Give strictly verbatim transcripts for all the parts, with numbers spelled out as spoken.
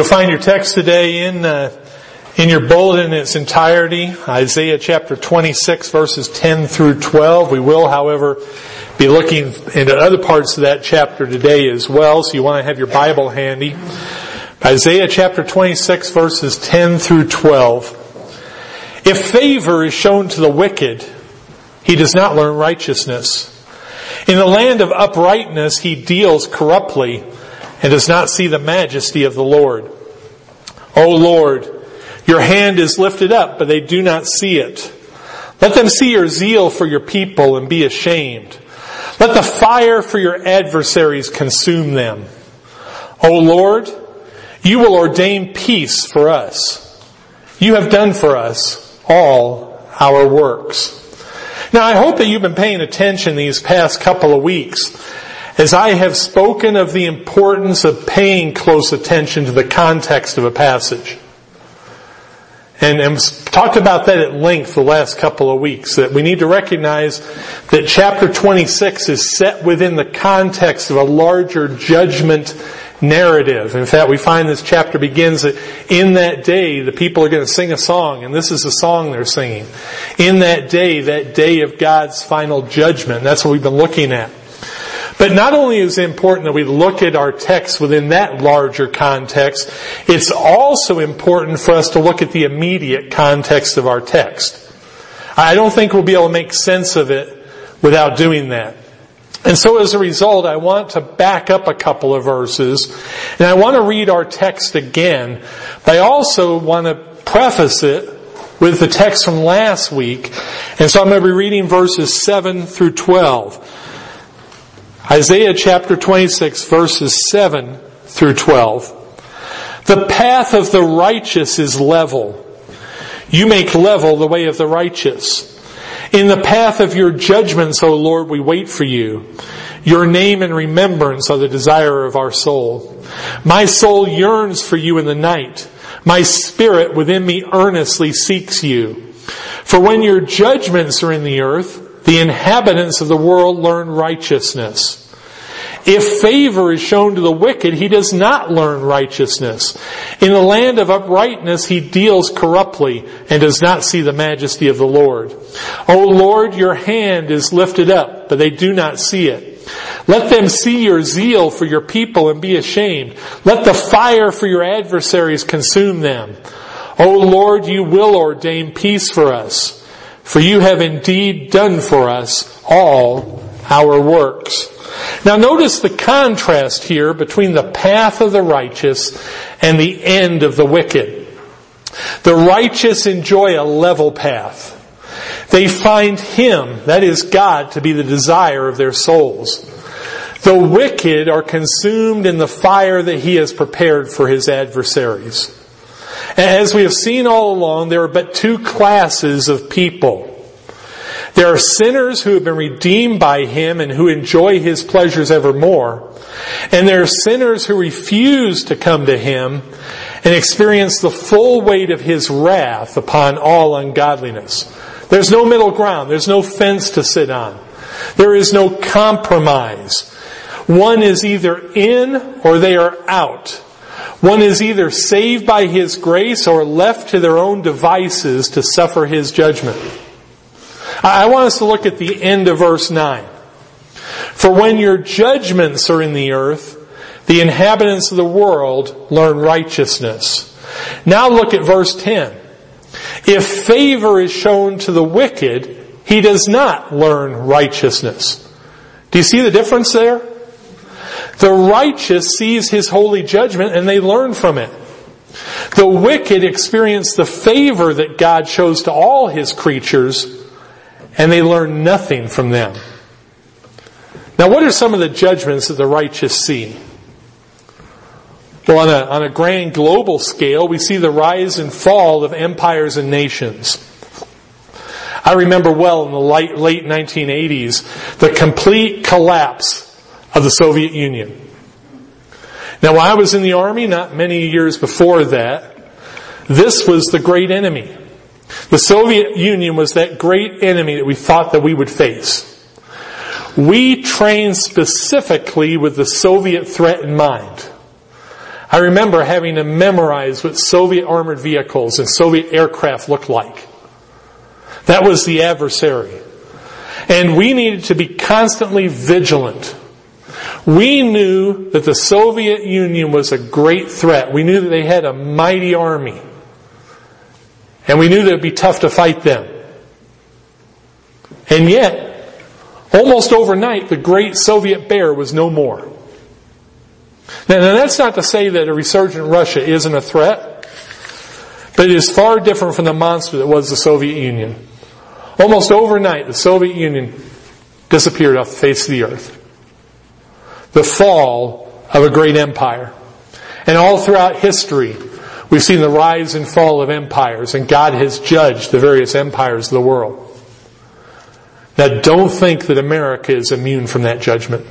You'll find your text today in uh, in your bulletin in its entirety, Isaiah chapter twenty-six, verses ten through twelve. We will, however, be looking into other parts of that chapter today as well, so you want to have your Bible handy. Isaiah chapter twenty-six, verses ten through twelve. If favor is shown to the wicked, he does not learn righteousness. In the land of uprightness he deals corruptly and does not see the majesty of the Lord. O Lord, your hand is lifted up, but they do not see it. Let them see your zeal for your people and be ashamed. Let the fire for your adversaries consume them. O Lord, you will ordain peace for us. You have done for us all our works. Now, I hope that you've been paying attention these past couple of weeks as I have spoken of the importance of paying close attention to the context of a passage. And, and talked about that at length the last couple of weeks, that we need to recognize that chapter twenty-six is set within the context of a larger judgment narrative. In fact, we find this chapter begins that in that day the people are going to sing a song, and this is the song they're singing. In that day, that day of God's final judgment. That's what we've been looking at. But not only is it important that we look at our text within that larger context, it's also important for us to look at the immediate context of our text. I don't think we'll be able to make sense of it without doing that. And so as a result, I want to back up a couple of verses, and I want to read our text again, but I also want to preface it with the text from last week. And so I'm going to be reading verses seven through twelve. Isaiah chapter twenty-six, verses seven through twelve. The path of the righteous is level. You make level the way of the righteous. In the path of your judgments, O Lord, we wait for you. Your name and remembrance are the desire of our soul. My soul yearns for you in the night. My spirit within me earnestly seeks you. For when your judgments are in the earth, the inhabitants of the world learn righteousness. If favor is shown to the wicked, he does not learn righteousness. In the land of uprightness he deals corruptly and does not see the majesty of the Lord. O Lord, your hand is lifted up, but they do not see it. Let them see your zeal for your people and be ashamed. Let the fire for your adversaries consume them. O Lord, you will ordain peace for us, for you have indeed done for us all our works. Now notice the contrast here between the path of the righteous and the end of the wicked. The righteous enjoy a level path. They find Him, that is God, to be the desire of their souls. The wicked are consumed in the fire that He has prepared for His adversaries. As we have seen all along, there are but two classes of people. There are sinners who have been redeemed by Him and who enjoy His pleasures evermore. And there are sinners who refuse to come to Him and experience the full weight of His wrath upon all ungodliness. There's no middle ground. There's no fence to sit on. There is no compromise. One is either in or they are out. One is either saved by His grace or left to their own devices to suffer His judgment. I want us to look at the end of verse nine. For when your judgments are in the earth, the inhabitants of the world learn righteousness. Now look at verse ten. If favor is shown to the wicked, he does not learn righteousness. Do you see the difference there? The righteous sees His holy judgment and they learn from it. The wicked experience the favor that God shows to all His creatures, and they learn nothing from them. Now, what are some of the judgments that the righteous see? Well, on a, on a grand global scale, we see the rise and fall of empires and nations. I remember well in the late, late nineteen eighties, the complete collapse of the Soviet Union. Now, when I was in the Army, not many years before that, this was the great enemy. The Soviet Union was that great enemy that we thought that we would face. We trained specifically with the Soviet threat in mind. I remember having to memorize what Soviet armored vehicles and Soviet aircraft looked like. That was the adversary. And we needed to be constantly vigilant. We knew that the Soviet Union was a great threat. We knew that they had a mighty army. And we knew that it would be tough to fight them. And yet, almost overnight, the great Soviet bear was no more. Now, now that's not to say that a resurgent Russia isn't a threat, but it is far different from the monster that was the Soviet Union. Almost overnight, the Soviet Union disappeared off the face of the earth. The fall of a great empire. And all throughout history, we've seen the rise and fall of empires, and God has judged the various empires of the world. Now, don't think that America is immune from that judgment.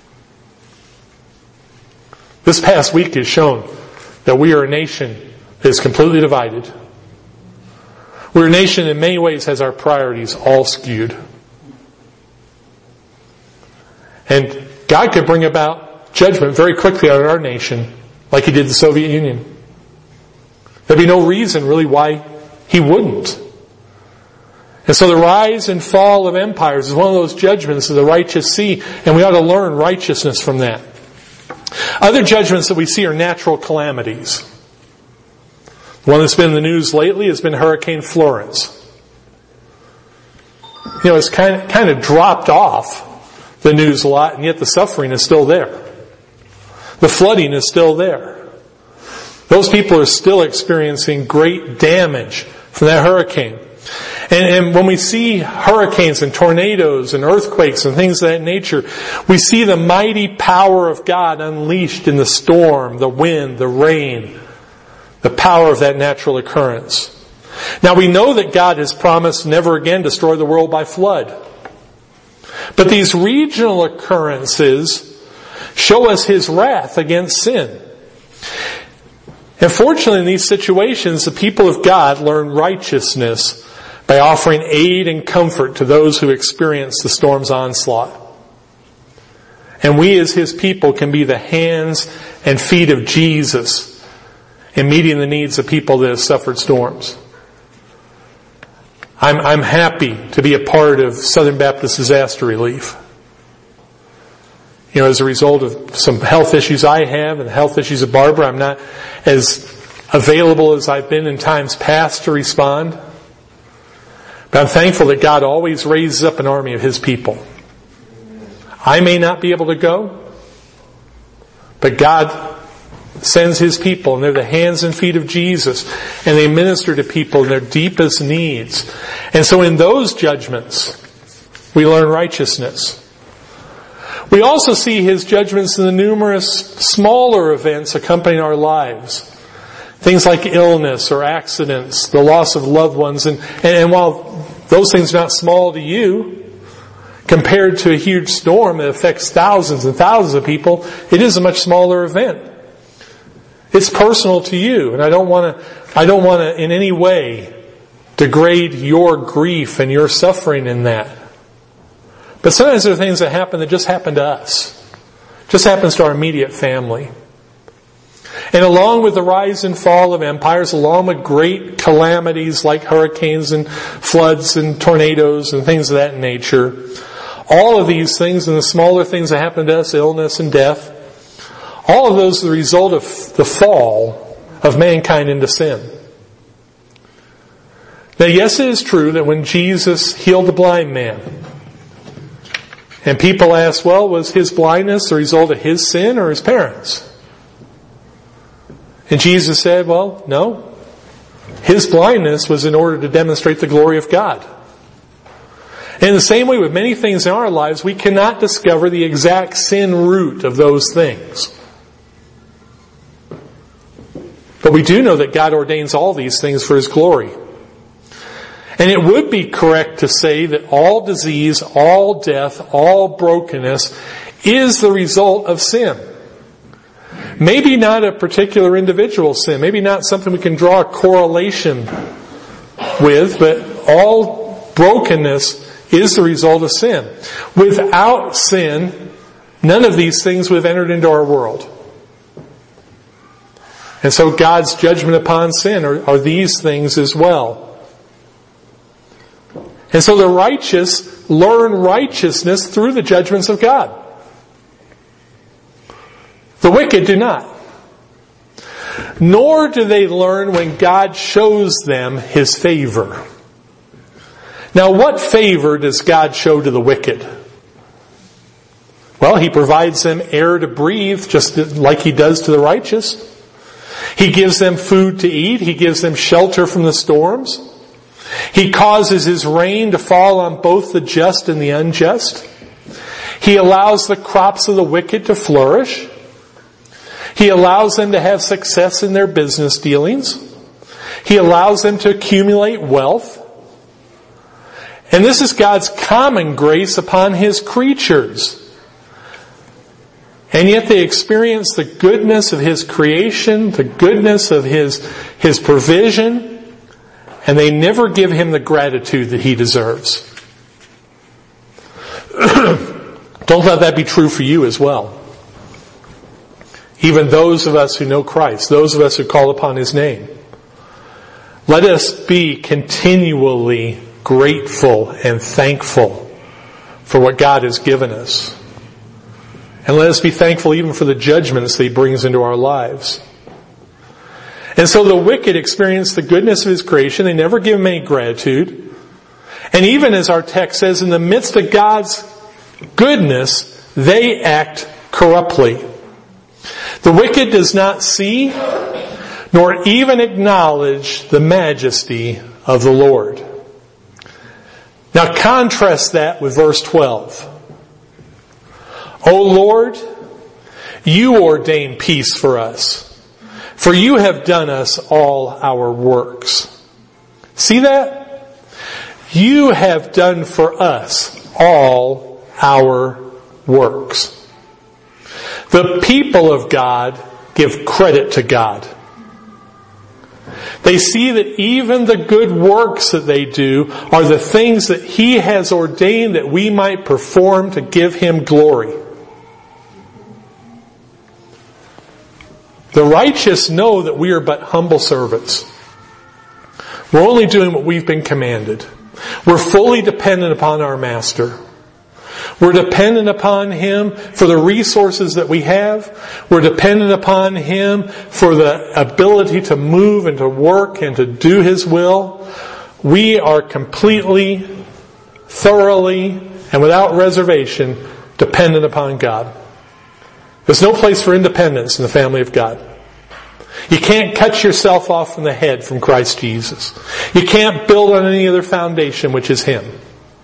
This past week has shown that we are a nation that is completely divided. We're a nation in many ways has our priorities all skewed. And God could bring about judgment very quickly on our nation, like He did the Soviet Union. There'd be no reason really why He wouldn't. And so the rise and fall of empires is one of those judgments that the righteous see, and we ought to learn righteousness from that. Other judgments that we see are natural calamities. The one that's been in the news lately has been Hurricane Florence. You know, it's kind of, kind of dropped off the news a lot, and yet the suffering is still there. The flooding is still there. Those people are still experiencing great damage from that hurricane. And, and when we see hurricanes and tornadoes and earthquakes and things of that nature, we see the mighty power of God unleashed in the storm, the wind, the rain, the power of that natural occurrence. Now we know that God has promised never again destroy the world by flood. But these regional occurrences show us His wrath against sin. And fortunately in these situations, the people of God learn righteousness by offering aid and comfort to those who experience the storm's onslaught. And we as His people can be the hands and feet of Jesus in meeting the needs of people that have suffered storms. I'm, I'm happy to be a part of Southern Baptist Disaster Relief. You know, as a result of some health issues I have and the health issues of Barbara, I'm not as available as I've been in times past to respond. But I'm thankful that God always raises up an army of His people. I may not be able to go, but God sends His people, and they're the hands and feet of Jesus, and they minister to people in their deepest needs. And so in those judgments, we learn righteousness. We also see His judgments in the numerous smaller events accompanying our lives. Things like illness or accidents, the loss of loved ones. And, and while those things are not small to you, compared to a huge storm that affects thousands and thousands of people, it is a much smaller event. It's personal to you, and I don't want to, I don't want to in any way degrade your grief and your suffering in that. But sometimes there are things that happen that just happen to us. Just happens to our immediate family. And along with the rise and fall of empires, along with great calamities like hurricanes and floods and tornadoes and things of that nature, all of these things and the smaller things that happen to us, illness and death, all of those are the result of the fall of mankind into sin. Now, yes, it is true that when Jesus healed the blind man, and people ask, well, was his blindness the result of his sin or his parents? And Jesus said, well, no. His blindness was in order to demonstrate the glory of God. And in the same way with many things in our lives, we cannot discover the exact sin root of those things. But we do know that God ordains all these things for His glory. And it would be correct to say that all disease, all death, all brokenness is the result of sin. Maybe not a particular individual sin. Maybe not something we can draw a correlation with, but all brokenness is the result of sin. Without sin, none of these things would have entered into our world. And so God's judgment upon sin are, are these things as well. And so the righteous learn righteousness through the judgments of God. The wicked do not. Nor do they learn when God shows them His favor. Now, what favor does God show to the wicked? Well, He provides them air to breathe, just like He does to the righteous. He gives them food to eat. He gives them shelter from the storms. He causes His rain to fall on both the just and the unjust. He allows the crops of the wicked to flourish. He allows them to have success in their business dealings. He allows them to accumulate wealth. And this is God's common grace upon His creatures. And yet they experience the goodness of His creation, the goodness of His, His provision, and they never give Him the gratitude that He deserves. Don't let that be true for you as well. Even those of us who know Christ, those of us who call upon His name. Let us be continually grateful and thankful for what God has given us. And let us be thankful even for the judgments that He brings into our lives. And so the wicked experience the goodness of His creation. They never give Him any gratitude. And even as our text says, in the midst of God's goodness, they act corruptly. The wicked does not see, nor even acknowledge the majesty of the Lord. Now contrast that with verse twelve. O Lord, You ordain peace for us, for You have done us all our works. See that? You have done for us all our works. The people of God give credit to God. They see that even the good works that they do are the things that He has ordained that we might perform to give Him glory. The righteous know that we are but humble servants. We're only doing what we've been commanded. We're fully dependent upon our Master. We're dependent upon Him for the resources that we have. We're dependent upon Him for the ability to move and to work and to do His will. We are completely, thoroughly, and without reservation dependent upon God. There's no place for independence in the family of God. You can't cut yourself off from the head from Christ Jesus. You can't build on any other foundation, which is Him.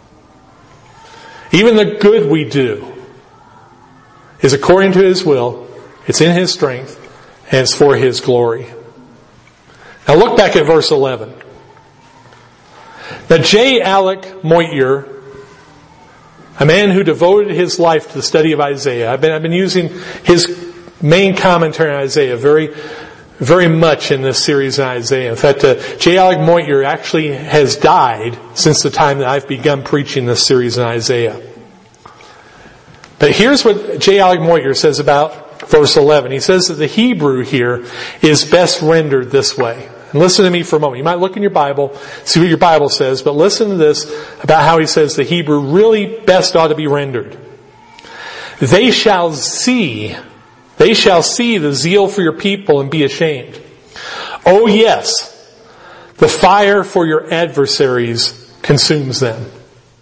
Even the good we do is according to His will, it's in His strength, and it's for His glory. Now look back at verse eleven. Now J. Alec Moitier, a man who devoted his life to the study of Isaiah, I've been, I've been using his main commentary on Isaiah very, very much in this series on Isaiah. In fact, uh, J. Alec Moitier actually has died since the time that I've begun preaching this series on Isaiah. But here's what J. Alec Moitier says about verse eleven. He says that the Hebrew here is best rendered this way. And listen to me for a moment. You might look in your Bible, see what your Bible says, but listen to this about how he says the Hebrew really best ought to be rendered. They shall see, they shall see the zeal for your people and be ashamed. Oh yes, the fire for your adversaries consumes them.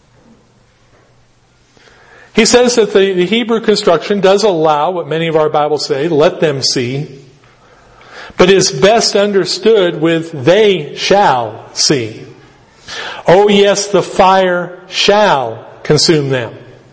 He says that the, the Hebrew construction does allow what many of our Bibles say, let them see, but is best understood with they shall see. Oh yes, the fire shall consume them.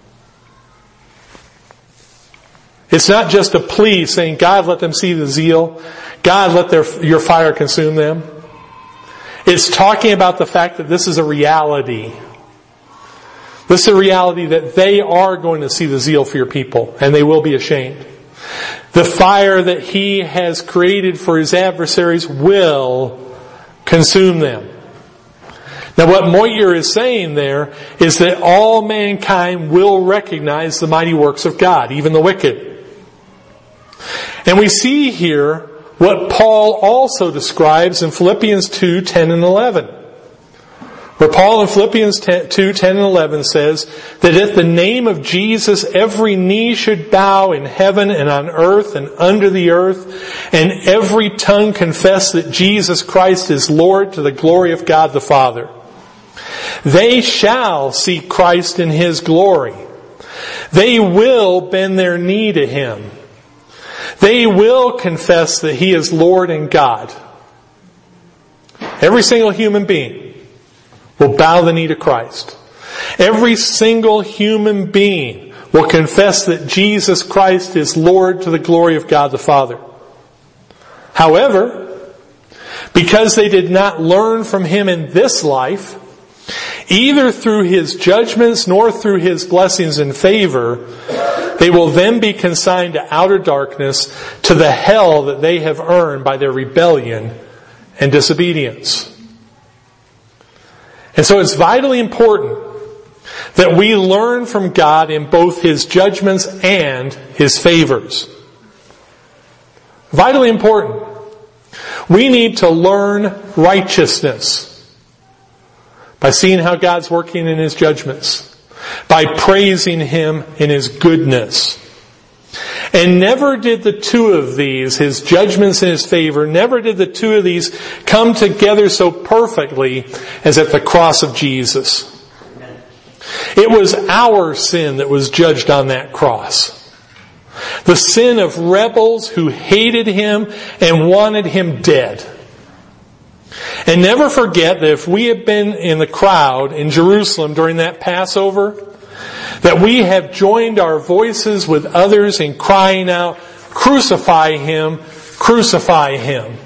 It's not just a plea saying, God, let them see the zeal. God, let their, your fire consume them. It's talking about the fact that this is a reality. This is a reality that they are going to see the zeal for your people, and they will be ashamed. The fire that He has created for His adversaries will consume them. Now what Moitier is saying there is that all mankind will recognize the mighty works of God, even the wicked. And we see here what Paul also describes in Philippians two, ten and eleven. Where Paul in Philippians two, ten and eleven says that at the name of Jesus every knee should bow in heaven and on earth and under the earth, and every tongue confess that Jesus Christ is Lord to the glory of God the Father. They shall see Christ in His glory. They will bend their knee to Him. They will confess that He is Lord and God. Every single human being will bow the knee to Christ. Every single human being will confess that Jesus Christ is Lord to the glory of God the Father. However, because they did not learn from Him in this life, either through His judgments nor through His blessings and favor, they will then be consigned to outer darkness, to the hell that they have earned by their rebellion and disobedience. And so it's vitally important that we learn from God in both His judgments and His favors. Vitally important. We need to learn righteousness by seeing how God's working in His judgments, by praising Him in His goodness. And never did the two of these, His judgments and His favor, never did the two of these come together so perfectly as at the cross of Jesus. It was our sin that was judged on that cross. The sin of rebels who hated Him and wanted Him dead. And never forget that if we had been in the crowd in Jerusalem during that Passover, that we have joined our voices with others in crying out, "Crucify Him, crucify Him."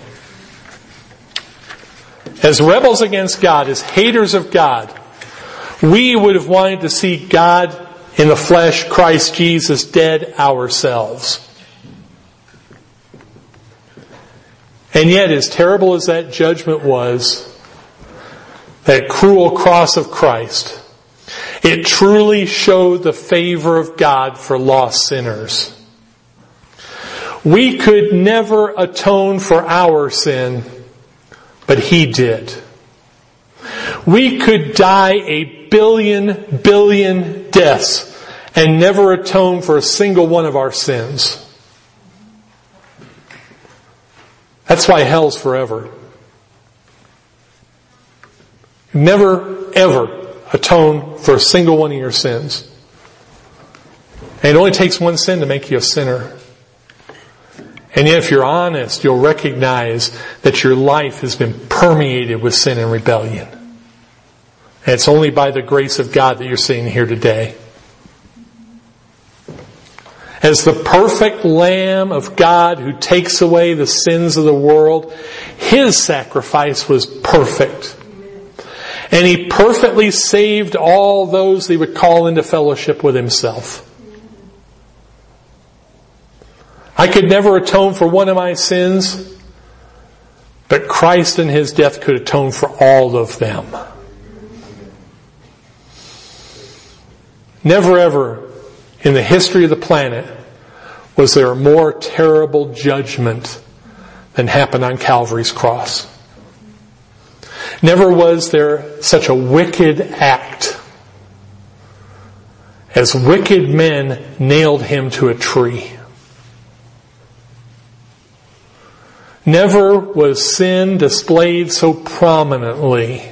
As rebels against God, as haters of God, we would have wanted to see God in the flesh, Christ Jesus, dead ourselves. And yet, as terrible as that judgment was, that cruel cross of Christ, it truly showed the favor of God for lost sinners. We could never atone for our sin, but He did. We could die a billion, billion deaths and never atone for a single one of our sins. That's why hell's forever. Never, ever atone for a single one of your sins. And it only takes one sin to make you a sinner. And yet if you're honest, you'll recognize that your life has been permeated with sin and rebellion. And it's only by the grace of God that you're sitting here today. As the perfect Lamb of God who takes away the sins of the world, His sacrifice was perfect. And He perfectly saved all those He would call into fellowship with Himself. I could never atone for one of my sins, but Christ in His death could atone for all of them. Never ever in the history of the planet was there a more terrible judgment than happened on Calvary's cross. Never was there such a wicked act as wicked men nailed Him to a tree. Never was sin displayed so prominently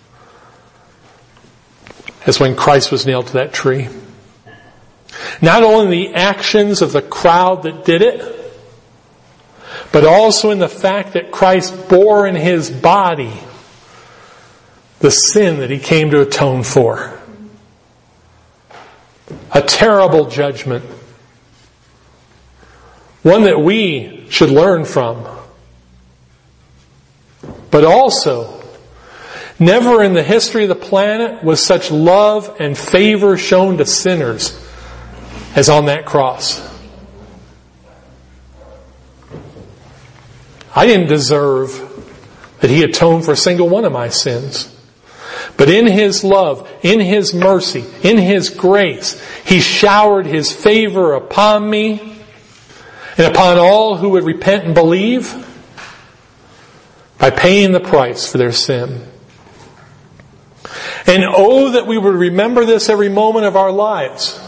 as when Christ was nailed to that tree. Not only the actions of the crowd that did it, but also in the fact that Christ bore in His body the sin that He came to atone for. A terrible judgment. One that we should learn from. But also, never in the history of the planet was such love and favor shown to sinners as on that cross. I didn't deserve that He atoned for a single one of my sins. But in His love, in His mercy, in His grace, He showered His favor upon me. and upon all who would repent and believe by paying the price for their sin. And oh, that we would remember this every moment of our lives.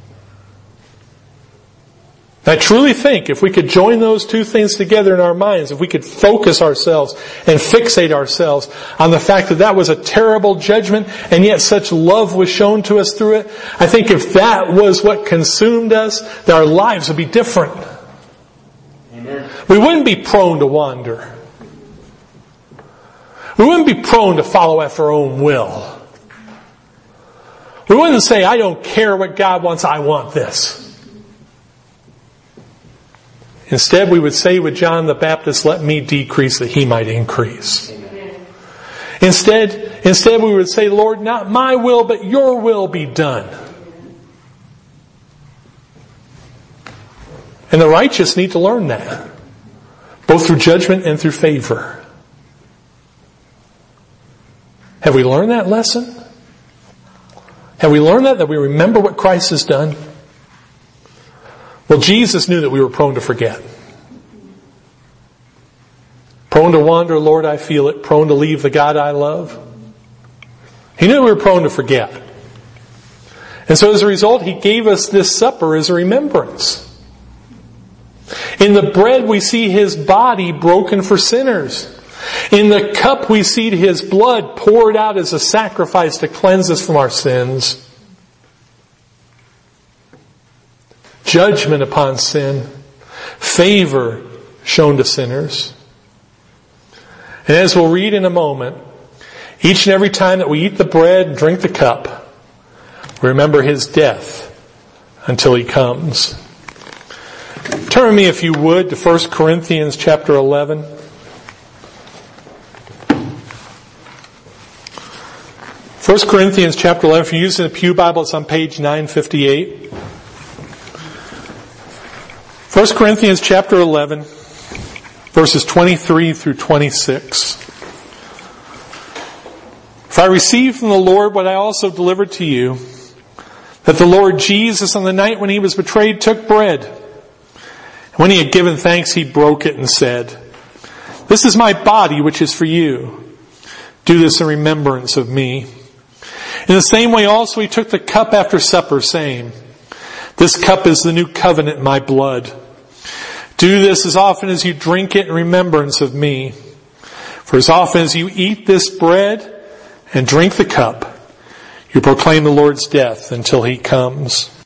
I truly think if we could join those two things together in our minds, if we could focus ourselves and fixate ourselves on the fact that that was a terrible judgment and yet such love was shown to us through it, I think if that was what consumed us, that our lives would be different. Amen. We wouldn't be prone to wander. We wouldn't be prone to follow after our own will. We wouldn't say, I don't care what God wants, I want this. Instead, we would say with John the Baptist, let me decrease that he might increase. Amen. Instead, instead we would say, Lord, not my will, but your will be done. And the righteous need to learn that, both through judgment and through favor. Have we learned that lesson? Have we learned that, that we remember what Christ has done? Well, Jesus knew that we were prone to forget. Prone to wander, Lord, I feel it. Prone to leave the God I love. He knew we were prone to forget. And so as a result, He gave us this supper as a remembrance. In the bread we see His body broken for sinners. In the cup we see His blood poured out as a sacrifice to cleanse us from our sins. Judgment upon sin. Favor shown to sinners. And as we'll read in a moment, each and every time that we eat the bread and drink the cup, we remember His death until He comes. Turn with me, if you would, to First Corinthians chapter eleven. First Corinthians chapter eleven, if you're using the Pew Bible, it's on page nine fifty-eight. First Corinthians chapter eleven, verses twenty-three through twenty-six. For I received from the Lord what I also delivered to you, that the Lord Jesus on the night when He was betrayed took bread. And when He had given thanks, He broke it and said, This is my body which is for you. Do this in remembrance of me. In the same way also He took the cup after supper, saying, This cup is the new covenant in my blood. Do this as often as you drink it in remembrance of me. For as often as you eat this bread and drink the cup, you proclaim the Lord's death until He comes.